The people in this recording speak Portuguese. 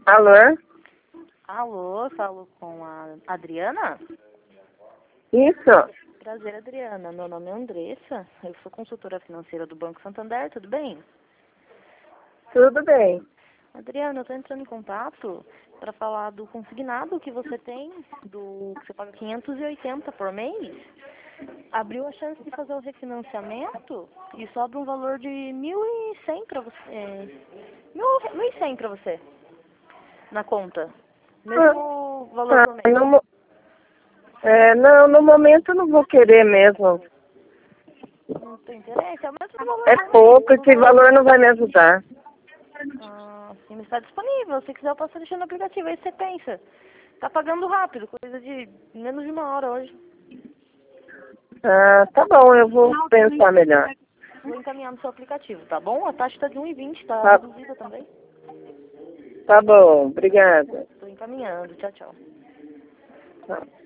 Alô? Alô, falo com a Adriana? Isso. Prazer, Adriana. Meu nome é Andressa, eu sou consultora financeira do Banco Santander, tudo bem? Tudo bem. Adriana, eu estou entrando em contato para falar do consignado que você tem, que você paga 580 por mês. Abriu a chance de fazer o refinanciamento e sobra um valor de 1.100 para você. 1.100 para você na conta. Mesmo valor por mês. Não, no momento eu não vou querer mesmo. Não tem interesse? É o mesmo valor É por mês. pouco, esse valor não vai me ajudar. Sim, mas está disponível. Se quiser, eu posso deixar no aplicativo. Aí você pensa. Tá pagando rápido, coisa de menos de 1 hora hoje. Tá bom, eu vou pensar melhor. Vou encaminhar no seu aplicativo, tá bom? A taxa está de 1,20, tá Tá, reduzida também. tá bom, obrigada. Estou encaminhando. Tchau, tchau. Tá.